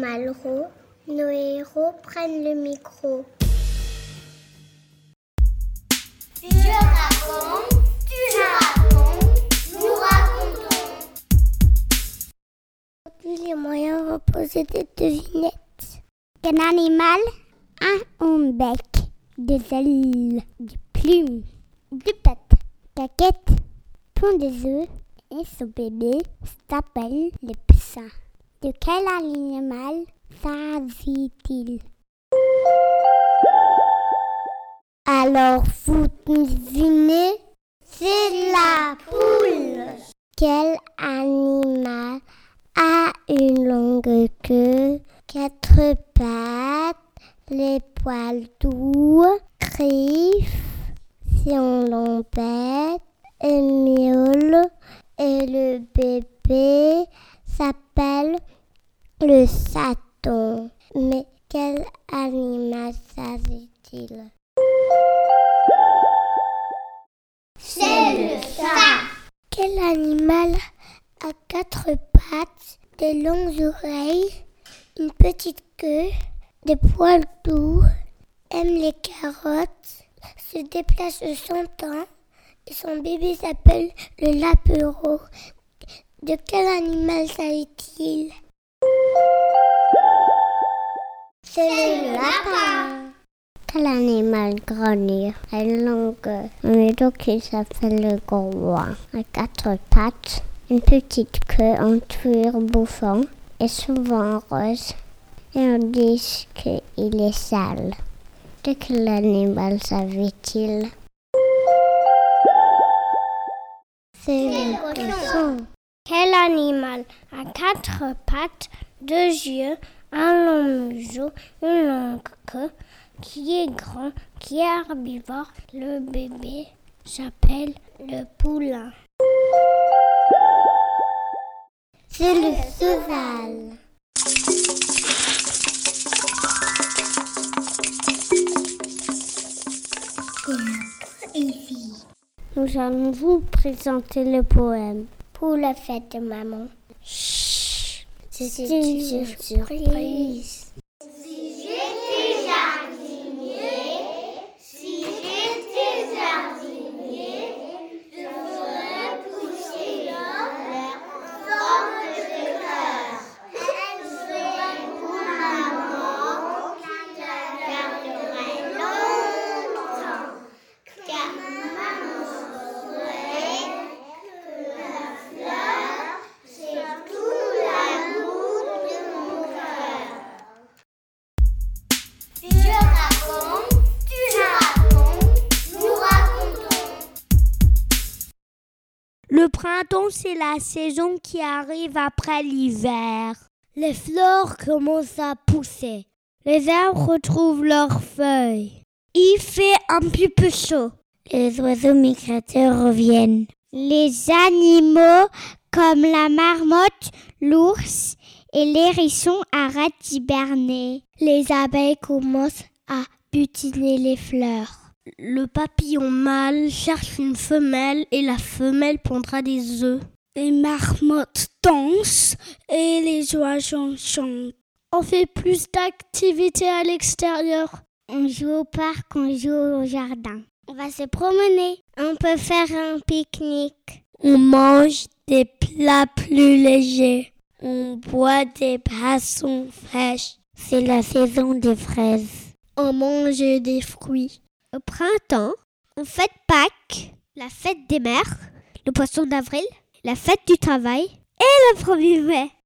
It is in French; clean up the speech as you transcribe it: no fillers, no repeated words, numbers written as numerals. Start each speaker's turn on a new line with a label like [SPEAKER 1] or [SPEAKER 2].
[SPEAKER 1] Malraux, nos héros prennent le micro.
[SPEAKER 2] Je raconte, tu racontes, nous racontons.
[SPEAKER 1] Aujourd'hui, les moyens vont poser des devinettes. Un animal a un bec, des ailes, des plumes, des pattes, caquettes, pond des œufs et son bébé s'appelle le poussin. De quel animal s'agit-il? Alors vous devinez, c'est la poule. Quel animal a une longue queue, 4 pattes, les poils doux, griffes, son long bec, et miaule, et le bébé s'appelle le chaton. Mais quel animal s'agit-il?
[SPEAKER 2] C'est le chat.
[SPEAKER 1] Quel animal a 4 pattes, des longues oreilles, une petite queue, des poils doux, aime les carottes, se déplace de son temps et son bébé s'appelle le lapereau? De quel animal s'agit-il? C'est le lapin. Quel animal grenouille a une longue museau qui s'appelle le grouin, a 4 pattes, une petite queue en cuir bouffant et souvent rose, et on dit qu'il est sale. De quel animal s'agit-il? C'est le cochon. Quel animal a 4 pattes, 2 yeux, un long museau, une longue queue, qui est grand, qui est herbivore? Le bébé s'appelle le poulain. C'est le cheval. Nous allons vous présenter le poème pour la fête de maman. Chut, c'est une surprise.
[SPEAKER 2] Si j'étais jardinier, je ferais pousser leur forme de cœur. Elle serait pour maman, qui la garderait longtemps. Car maman souhaite que la fleur, c'est tout l'amour de mon cœur. Je raconte, tu racontes, nous racontons.
[SPEAKER 3] Le printemps, c'est la saison qui arrive après l'hiver. Les fleurs commencent à pousser. Les arbres retrouvent leurs feuilles. Il fait un petit peu chaud. Les oiseaux migrateurs reviennent. Les animaux comme la marmotte, l'ours et l'hérisson arrêtent d'hiberner. Les abeilles commencent à butiner les fleurs. Le papillon mâle cherche une femelle et la femelle pondra des œufs. Les marmottes dansent et les oiseaux chantent. On fait plus d'activités à l'extérieur. On joue au parc, on joue au jardin. On va se promener. On peut faire un pique-nique. On mange des plats plus légers. On boit des boissons fraîches. C'est la saison des fraises. On mange des fruits. Au printemps, on fête Pâques, la fête des mères, le poisson d'avril, la fête du travail et le 1er mai.